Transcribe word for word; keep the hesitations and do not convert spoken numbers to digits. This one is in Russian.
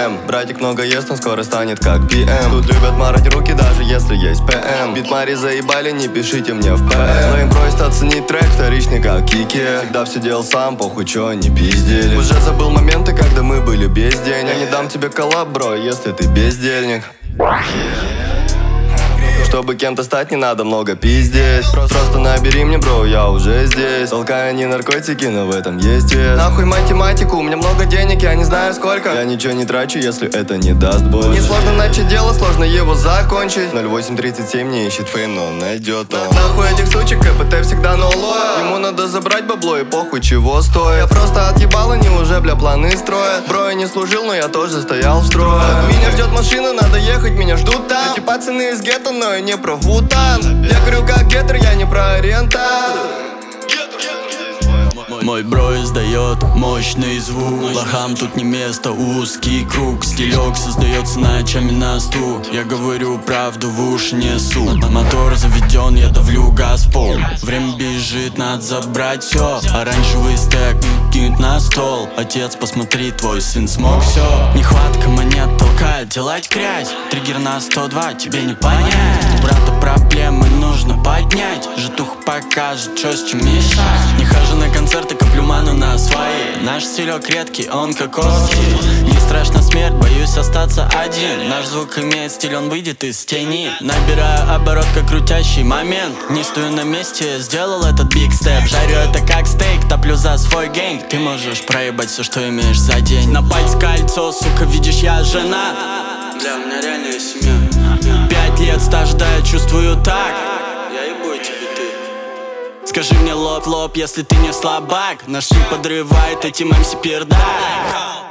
ПМ. Братик много ест, он скоро станет как ПМ. Тут любят марать руки, даже если есть ПМ. Бит Мари заебали, не пишите мне в ПМ. Но им просят оценить трек вторичный как Кики. Всегда все делал сам, похуй, чё они пиздели. Уже забыл моменты, когда мы были без денег. Я не дам тебе коллаб, бро, если ты бездельник. Чтобы кем-то стать, не надо много пиздеть. Просто, просто набери мне, бро, я уже здесь. Толкаю не наркотики, но в этом есть вес. Нахуй математику, у меня много денег, я не знаю сколько. Я ничего не трачу, если это не даст больше. Не сложно начать дело, сложно его закончить. ноль восемь тридцать семь не ищет фейм, но он найдет он. Нахуй этих сучек, КПТ всегда нулой. Ему надо забрать бабло и похуй чего стоит. Я просто отъебал, они уже, бля, планы строят. Бро, я не служил, но я тоже стоял в строе. Меня ждет машина, надо ехать, меня ждут там. Эти пацаны из гетто, но не про Вутан. Я говорю как гетер, я не про ориентал. Мой бро издает мощный звук. Лохам тут не место, узкий круг. Стилек создается ночами на стул. Я говорю правду, в уши несу. Мотор заведен, я давлю газ в пол. Время бежит, надо забрать все. Оранжевый стек кинуть на стол. Отец, посмотри, твой сын смог все. Нехватка монет толкает, делать грязь. Триггер на сто два, тебе не понять. У брата проблемы нужно поднять. Житуха покажет, что с чем мешать. Не хожу на концерты, коплю ману на свои. Наш стилек редкий, он как острый. Не страшна смерть, боюсь остаться один. Наш звук имеет стиль, он выйдет из тени. Набираю оборот, как крутящий момент. Не стою на месте, сделал этот биг степ. Жарю это как стейк, топлю за свой гэнг. Ты можешь проебать все, что имеешь за день. На пальце кольцо, сука, видишь, я жена. Бля, у меня реальная семья. Пять лет стажа, да, я чувствую так. Я ебу тебе ты. Скажи мне лоб в лоб, если ты не слабак. Наш стиль подрывает этим эм си пердак.